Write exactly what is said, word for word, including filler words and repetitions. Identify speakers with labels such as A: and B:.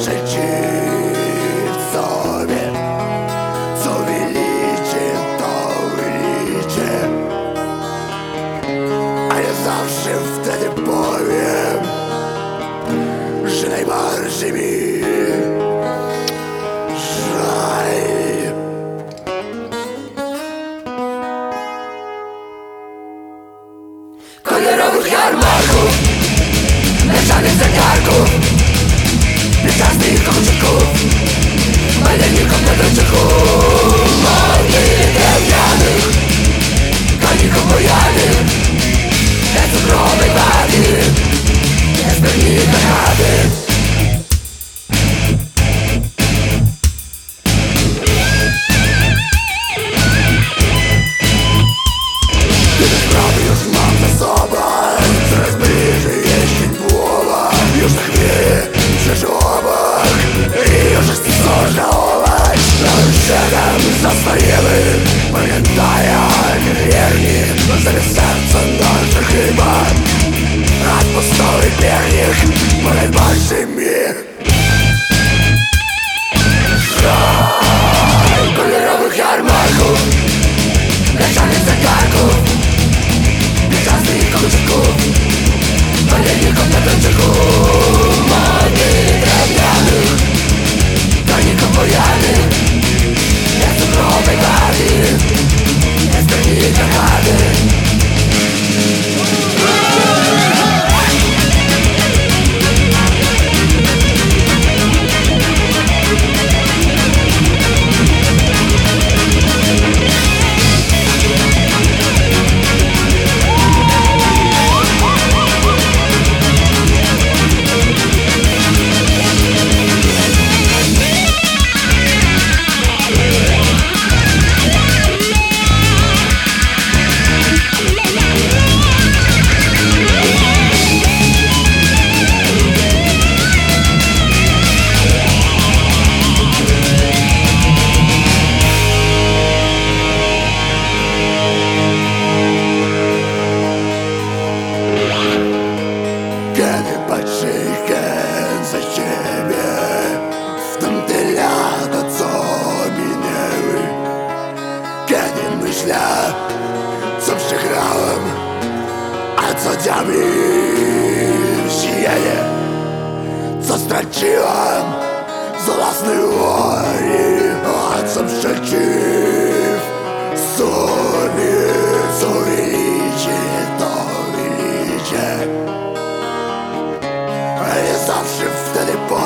A: przeciw sobie. Co wyliczy, to wyliczy. A ja zawsze wtedy powiem, że najbardziej mi żal. Kolorowych jarmarków, mieszanych zegarków, pięciastych kluczyków, maleńków pedroczyków, modnych drewnianych, koników bojanych, bez cukrowej wady, bez pewnika chaty. Tyle sprawy już mam za sobą, coraz bliżej jeździ głowa. Już tak wie, przeżył obok i już chcę coś żałować. Ale siedem zostajemy, pamiętają wierni, zamiast serca nasze chyba. A postoły piernik, bo najbardziej mi żal. Kolorowych jarmarków, mieszanych zegarków, pięciastych kluczyków, maleńków pedroczyków, modnych drewnianych, koników bojanych, bez cukrowej wady, bez pewnika chaty. Kiedy patrzę za ciebie w tamte lata, co minęły. Kiedy myślę, co przegrałem, a co diabli zjęli. Co straciłem za własnej woli, a co przeciw sobie. Co wyliczy, to wyliczy. A ja zawsze wtedy